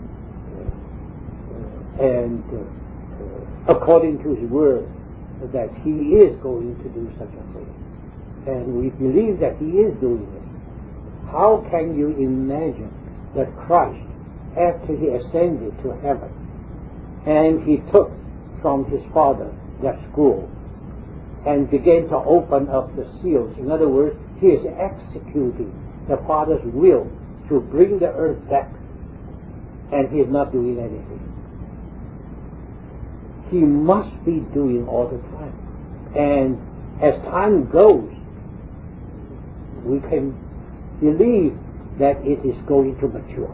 and according to His Word that He is going to do such a thing, and we believe that He is doing it, how can you imagine that Christ, after He ascended to heaven and He took from His Father that scroll and began to open up the seals? In other words, He is executing the Father's will to bring the earth back, and He is not doing anything. He must be doing all the time. And as time goes, we can believe that it is going to mature.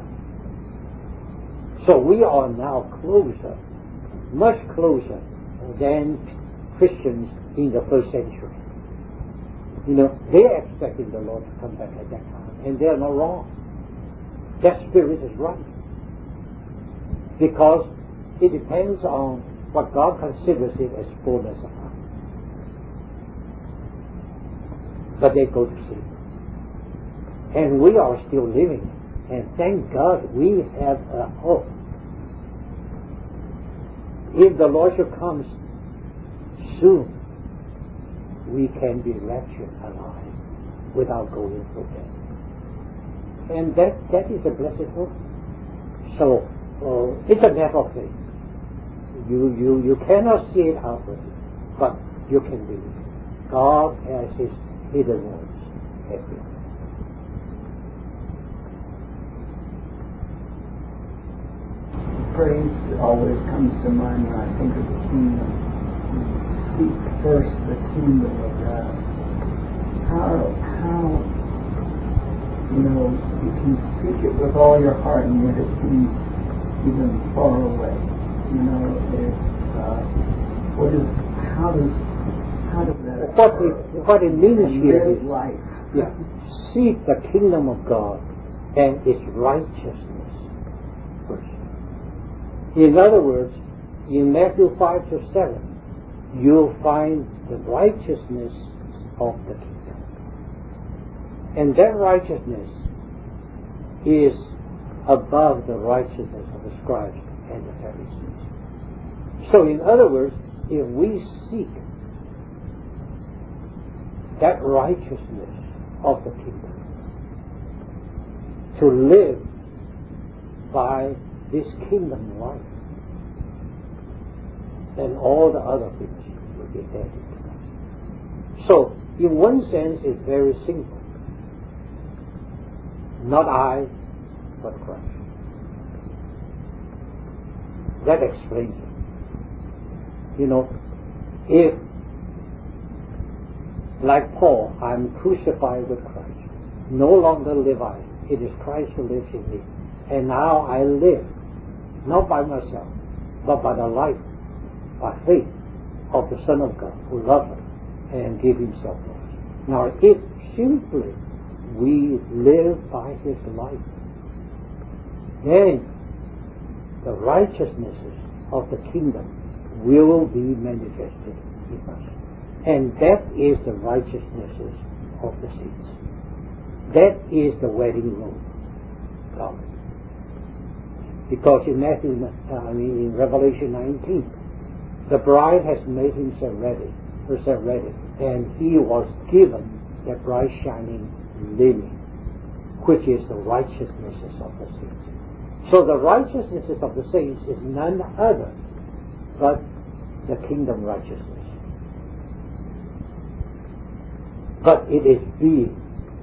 So we are now closer, much closer than Christians in the first century. They're expecting the Lord to come back at that time, and they're not wrong. That spirit is right. Because it depends on what God considers it as fullness of time. But they go to sleep. And we are still living. And thank God we have a hope. If the Lord should come soon, we can be raptured alive without going through death. And that is a blessed hope. So it's a matter of faith. You cannot see it outwardly, but you can believe. God has His hidden ones have been. Phrase that always comes to mind when I think of the kingdom. Seek first the kingdom of God. How you can seek it with all your heart and yet it seems even far away. How does that what it means here is life? Yeah, seek the kingdom of God and its righteousness first. In other words, in Matthew 5-7, you'll find the righteousness of the kingdom. And that righteousness is above the righteousness of the scribes and the Pharisees. So in other words, if we seek that righteousness of the kingdom, to live by this kingdom life, then all the other things will be added to us. So, in one sense, it's very simple. Not I, but Christ. That explains it. If, like Paul, I'm crucified with Christ, no longer live I, it is Christ who lives in me. And now I live, not by myself, but by the life, by faith of the Son of God, who loved us and gave himself for us. Now, if simply we live by his life, then the righteousnesses of the kingdom will be manifested in us. And that is the righteousnesses of the saints. That is the wedding robe garment. Because in Revelation 19, the bride has made herself ready, and he was given the bright shining linen, which is the righteousnesses of the saints. So the righteousnesses of the saints is none other but the kingdom righteousness. But it is being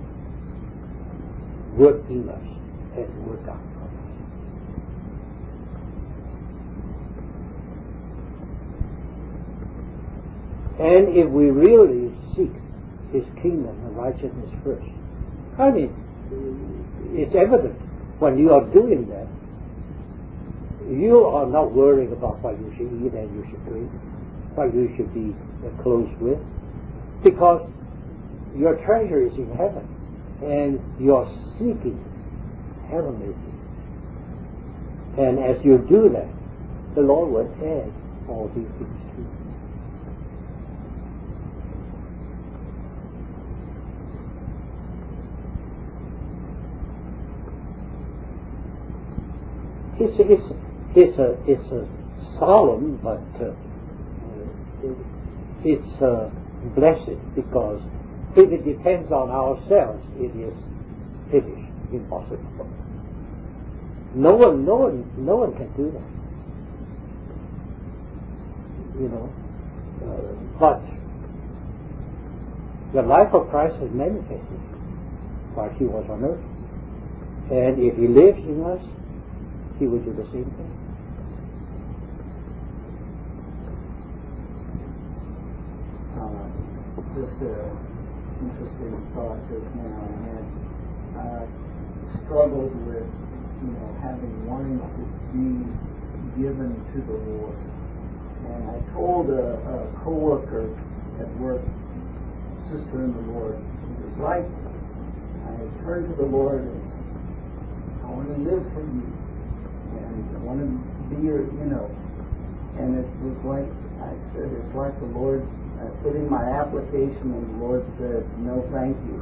worked in us and worked out from us. And if we really seek his kingdom and righteousness first, it's evident when you are doing that, you are not worrying about what you should eat and you should drink, what you should be clothed with, because your treasure is in heaven, and you are seeking heavenly things. And as you do that, the Lord will add all these things to you. It's a solemn, but it's blessed, because if it depends on ourselves, it is finished, impossible. No one can do that. But the life of Christ is manifested while he was on earth, and if he lives in us, he will do the same thing. Just an interesting thought just now. I had struggled with, wanting to be given to the Lord. And I told a co-worker at work, sister in the Lord, it was like I turned to the Lord and I want to live for you. And I want to be your, and it was like, I said, it's like the Lord, I put in my application and the Lord said, no thank you.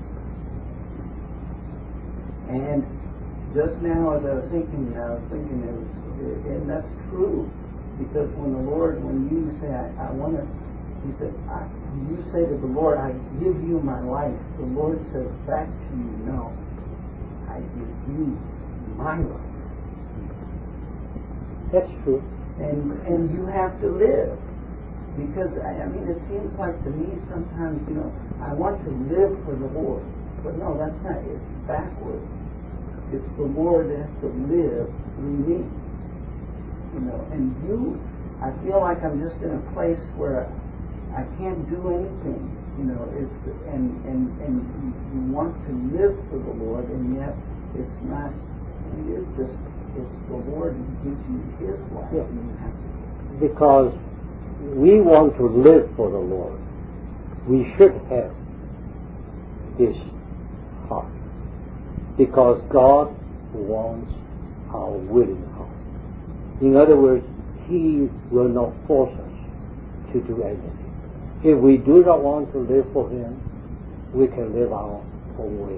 And just now as I was thinking, and that's true, because when you say, I want to, he said, you say to the Lord, I give you my life, the Lord says back to you, no, I give you my life. That's true. And you have to live. Because, I mean, it seems like to me sometimes, I want to live for the Lord. But no, that's not, it's backwards. It's the Lord that has to live through me. And I feel like I'm just in a place where I can't do anything. And you want to live for the Lord, and yet it's not, it's the Lord who gives you His life. Yeah. And you have to. Because we want to live for the Lord, we should have this heart. Because God wants our willing heart. In other words, He will not force us to do anything. If we do not want to live for Him, we can live our own way.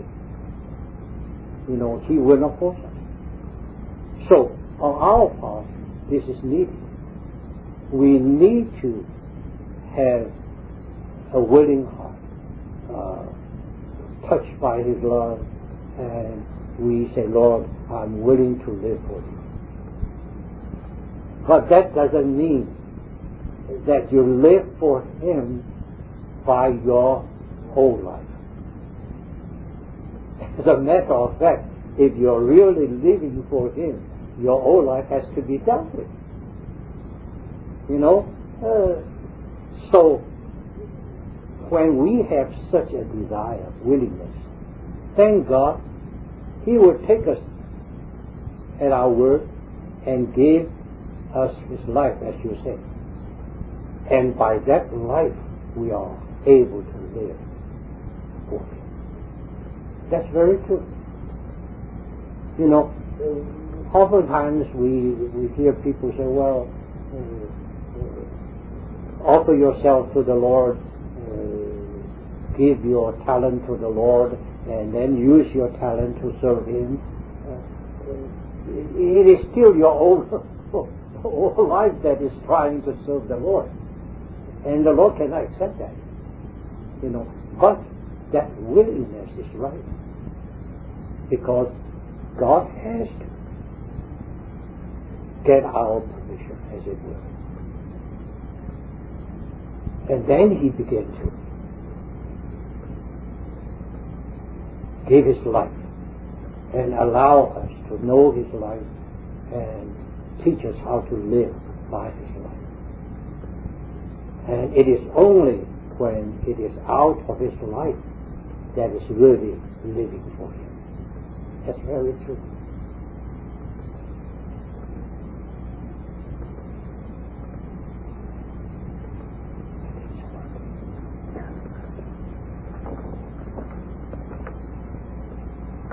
He will not force us. So, on our part, this is needed. We need to have a willing heart, touched by His love, and we say, Lord, I'm willing to live for You. But that doesn't mean that you live for Him by your whole life. As a matter of fact, if you're really living for Him, your whole life has to be dealt with. So when we have such a desire, willingness, thank God, He will take us at our word and give us His life, as you say. And by that life, we are able to live for Him. That's very true. Oftentimes we hear people say, well, offer yourself to the Lord, give your talent to the Lord, and then use your talent to serve Him. It is still your own life that is trying to serve the Lord. And the Lord cannot accept that. But that willingness is right. Because God has to get our permission, as it were. And then He began to give His life and allow us to know His life and teach us how to live by His life. And it is only when it is out of His life that is really living for Him. That's very true.